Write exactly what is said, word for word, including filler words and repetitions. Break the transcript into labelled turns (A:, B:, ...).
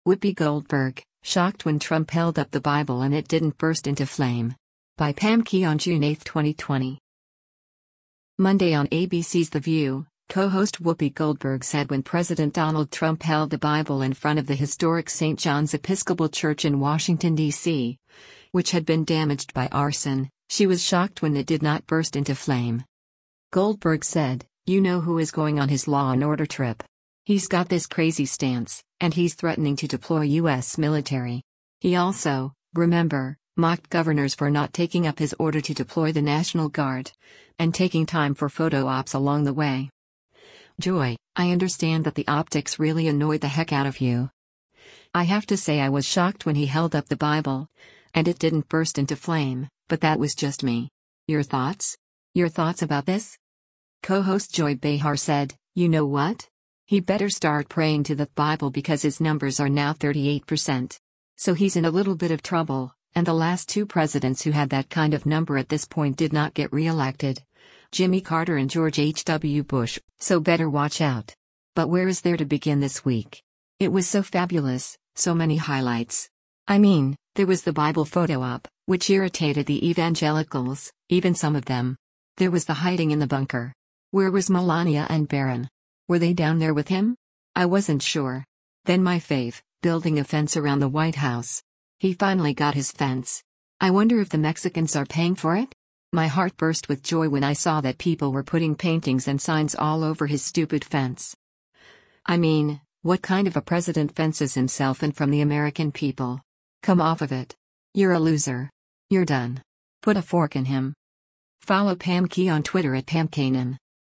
A: Whoopi Goldberg, shocked when Trump held up the Bible and it didn't burst into flame. By Pam Key on June eighth twenty twenty. Monday on A B C's The View, co-host Whoopi Goldberg said when President Donald Trump held the Bible in front of the historic Saint John's Episcopal Church in Washington, D C, which had been damaged by arson, she was shocked when it did not burst into flame. Goldberg said, "You know who is going on his Law and Order trip. He's got this crazy stance, and he's threatening to deploy U S military. He also, remember, mocked governors for not taking up his order to deploy the National Guard, and taking time for photo ops along the way. Joy, I understand that the optics really annoyed the heck out of you. I have to say I was shocked when he held up the Bible, and it didn't burst into flame, but that was just me. Your thoughts? Your thoughts about this?" Co-host Joy Behar said, "You know what? He better start praying to the Bible because his numbers are now thirty-eight percent. So he's in a little bit of trouble, and the last two presidents who had that kind of number at this point did not get re-elected. Jimmy Carter and George H W Bush, so better watch out." But where is there to begin this week? It was so fabulous, so many highlights. I mean, there was the Bible photo op, which irritated the evangelicals, even some of them. There was the hiding in the bunker. Where was Melania and Barron? Were they down there with him? I wasn't sure. Then my fave, building a fence around the White House. He finally got his fence. I wonder if the Mexicans are paying for it? My heart burst with joy when I saw that people were putting paintings and signs all over his stupid fence. I mean, what kind of a president fences himself and from the American people? Come off of it. You're a loser. You're done. Put a fork in him. Follow Pam Key on Twitter at Pam Kanan.